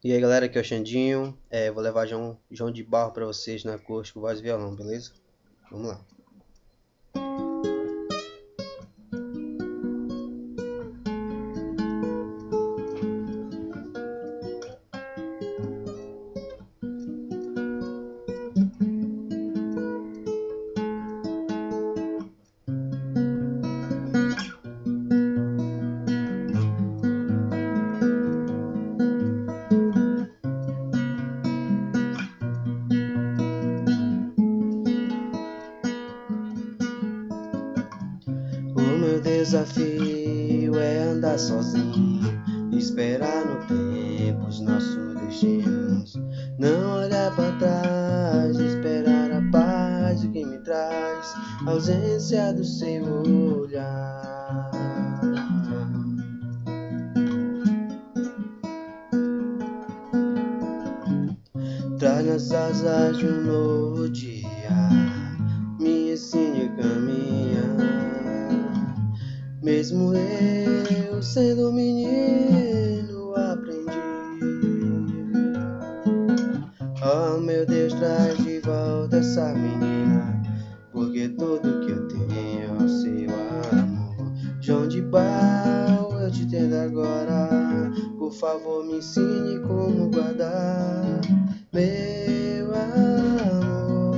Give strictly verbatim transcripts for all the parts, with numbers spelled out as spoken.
E aí galera, aqui é o Xandinho, é, vou levar João, João de Barro pra vocês na acústico, voz e violão, beleza? Vamos lá. O meu desafio é andar sozinho, esperar no tempo os nossos destinos, não olhar para trás, esperar a paz o que me traz, a ausência do seu olhar. Traz nas asas de um novo dia, me ensine a caminhar. Mesmo eu sendo menino, aprendi. Oh meu Deus, traz de volta essa menina, porque tudo que eu tenho é o seu amor. João de Barro, eu te tendo agora, por favor me ensine como guardar meu amor.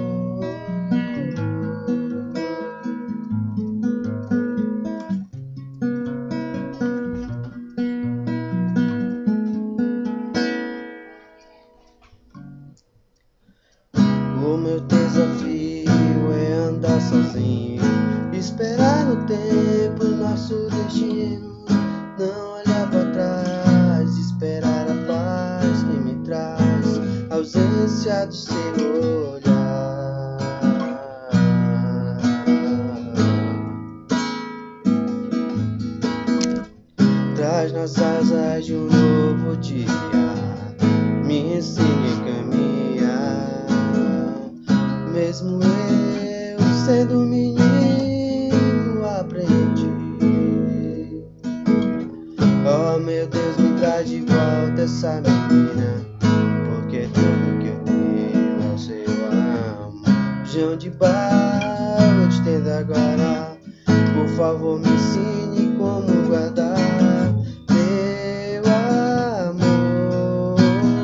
O meu desafio é andar sozinho, esperar no tempo o nosso destino, não olhar para trás, esperar a paz que me traz, a ausência do seu olhar. Traz nas asas de um novo dia, me ensine a caminhar. Mesmo eu sendo menino, aprendi. Oh meu Deus, me traz de volta essa menina, porque tudo que eu tenho é o seu amor. João de Barro, eu te tendo agora, por favor me ensine como guardar meu amor.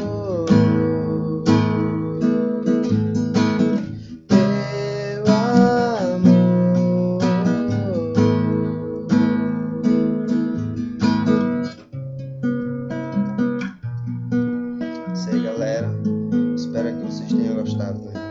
Meu amor. Isso aí galera, espero que vocês tenham gostado, né?